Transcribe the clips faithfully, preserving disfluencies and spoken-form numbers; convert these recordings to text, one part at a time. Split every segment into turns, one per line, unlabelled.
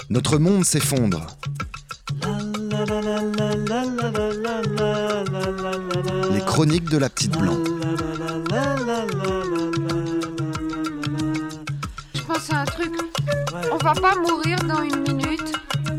Notre monde s'effondre. Les chroniques de la petite blanc.
Je pense à un truc. On va pas mourir dans une minute.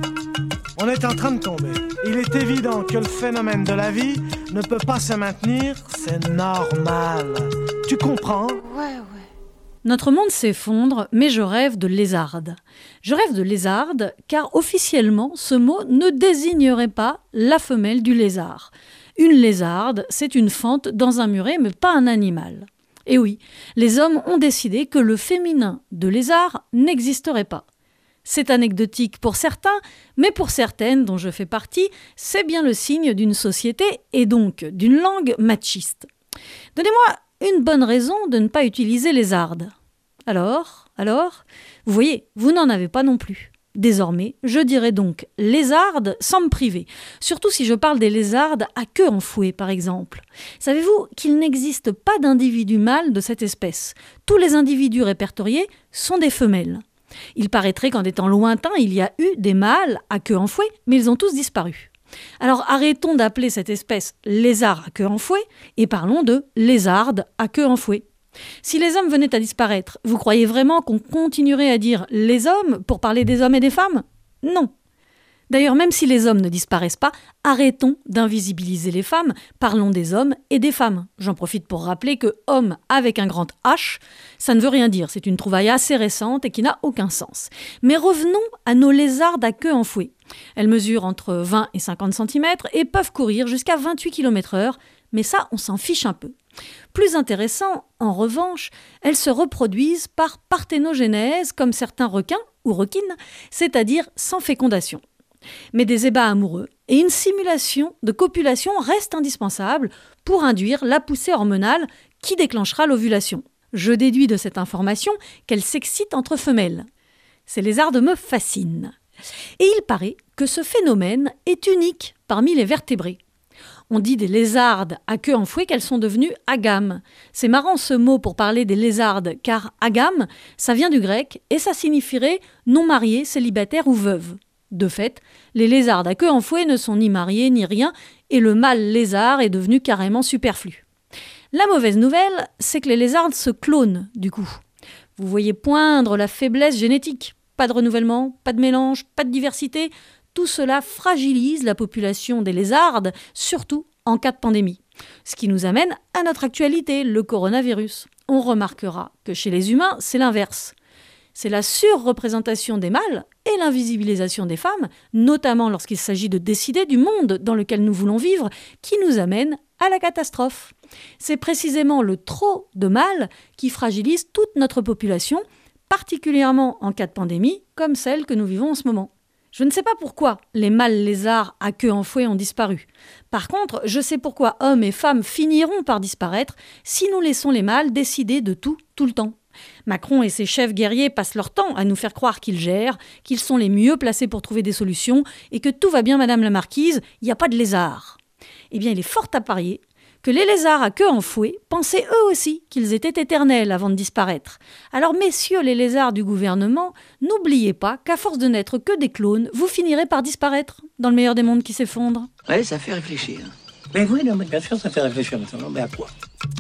On est en train de tomber. Il est évident que le phénomène de la vie ne peut pas se maintenir, c'est normal. Tu comprends ?
Ouais, ouais.
Notre monde s'effondre, mais je rêve de lézarde. Je rêve de lézarde car officiellement, ce mot ne désignerait pas la femelle du lézard. Une lézarde, c'est une fente dans un muret, mais pas un animal. Et oui, les hommes ont décidé que le féminin de lézard n'existerait pas. C'est anecdotique pour certains, mais pour certaines, dont je fais partie, c'est bien le signe d'une société et donc d'une langue machiste. Donnez-moi une bonne raison de ne pas utiliser lézarde. Alors, alors, vous voyez, vous n'en avez pas non plus. Désormais, je dirais donc lézarde sans me priver, surtout si je parle des lézardes à queue enfouée par exemple. Savez-vous qu'il n'existe pas d'individu mâle de cette espèce ? Tous les individus répertoriés sont des femelles. Il paraîtrait qu'en des temps lointains, il y a eu des mâles à queue enfouée, mais ils ont tous disparu. Alors arrêtons d'appeler cette espèce lézard à queue enfouée et parlons de lézarde à queue enfouée. Si les hommes venaient à disparaître, vous croyez vraiment qu'on continuerait à dire les hommes pour parler des hommes et des femmes ? Non. D'ailleurs, même si les hommes ne disparaissent pas, arrêtons d'invisibiliser les femmes, parlons des hommes et des femmes. J'en profite pour rappeler que homme avec un grand H, ça ne veut rien dire, c'est une trouvaille assez récente et qui n'a aucun sens. Mais revenons à nos lézardes à queue enfouée. Elles mesurent entre vingt et cinquante centimètres et peuvent courir jusqu'à vingt-huit kilomètres heure, mais ça, on s'en fiche un peu. Plus intéressant, en revanche, elles se reproduisent par parthénogenèse comme certains requins ou requines, c'est-à-dire sans fécondation. Mais des ébats amoureux et une simulation de copulation restent indispensables pour induire la poussée hormonale qui déclenchera l'ovulation. Je déduis de cette information qu'elles s'excitent entre femelles. Ces lézardes me fascinent. Et il paraît que ce phénomène est unique parmi les vertébrés. On dit des lézardes à queue enfouée qu'elles sont devenues agames. C'est marrant ce mot pour parler des lézardes, car agame, ça vient du grec et ça signifierait non mariée, célibataire ou veuve. De fait, les lézardes à queue enfouée ne sont ni mariées ni rien et le mâle lézard est devenu carrément superflu. La mauvaise nouvelle, c'est que les lézardes se clonent du coup. Vous voyez poindre la faiblesse génétique. Pas de renouvellement, pas de mélange, pas de diversité. Tout cela fragilise la population des lézardes, surtout en cas de pandémie. Ce qui nous amène à notre actualité, le coronavirus. On remarquera que chez les humains, c'est l'inverse. C'est la surreprésentation des mâles et l'invisibilisation des femmes, notamment lorsqu'il s'agit de décider du monde dans lequel nous voulons vivre, qui nous amène à la catastrophe. C'est précisément le trop de mâles qui fragilise toute notre population, particulièrement en cas de pandémie, comme celle que nous vivons en ce moment. Je ne sais pas pourquoi les mâles lézards à queue enfouée ont disparu. Par contre, je sais pourquoi hommes et femmes finiront par disparaître si nous laissons les mâles décider de tout, tout le temps. Macron et ses chefs guerriers passent leur temps à nous faire croire qu'ils gèrent, qu'ils sont les mieux placés pour trouver des solutions et que tout va bien, madame la marquise, il n'y a pas de lézards. Eh bien, il est fort à parier que les lézards à queue enfouée pensaient eux aussi qu'ils étaient éternels avant de disparaître. Alors, messieurs les lézards du gouvernement, n'oubliez pas qu'à force de n'être que des clones, vous finirez par disparaître dans le meilleur des mondes qui s'effondre.
Ouais, ça fait réfléchir.
Mais oui, non, mais bien sûr, ça fait réfléchir maintenant. Mais à quoi ?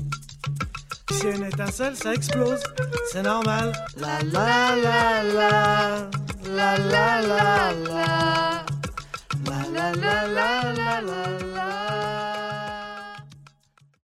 Si y a une étincelle, ça explose. C'est normal. La la la la. La la la la. La la la la la la.